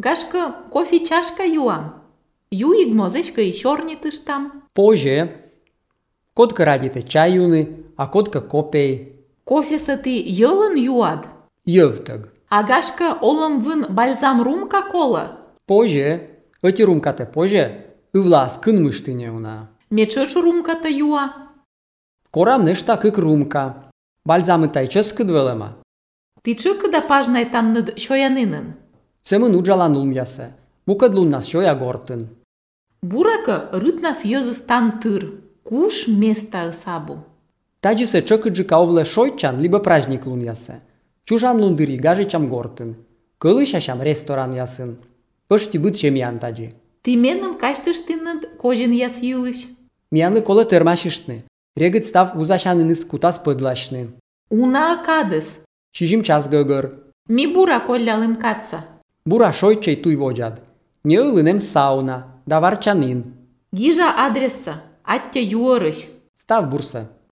Гашка кофе чашка юам. Ю игмозечка и черни тыштам. Позже. Котка радите чаюны, а котка копей. Кофе ты йылын юад. Йывтыг. А гашка олым вын бальзам румка кола. Позже. Эти румкате позже. Ывлас кынмыштыне уна. Мечоч румката юа. Корам нешта кык румка. Бальзамы тайчес кыдвелема. Ты чё когда пажнай там над шоянынын? Семын уджаланул мясе. Мукадлун нас шоя гортын. Бурака рыт нас йозы стан тыр. Куш места ысабу. Таджи се чăкăджы каувле шойчан, либо праздник лун ясе. Чужан лундыри гажечам гортын. Кылышашам ресторан ясын. Пышти быт шемян таджи. Ты меным каштыштын над кожин яс йылыш. Мияны колы термашишны. Регыт став узашаныныс кутас пыдлашны. Уна акадыс. Шижим час гăгăр. Ми бура коллялым каца. Бура шойчей туй воджад. Не ылынем сауна, да варчанын. Гижа адреса. Аття юорыш. Став бурса.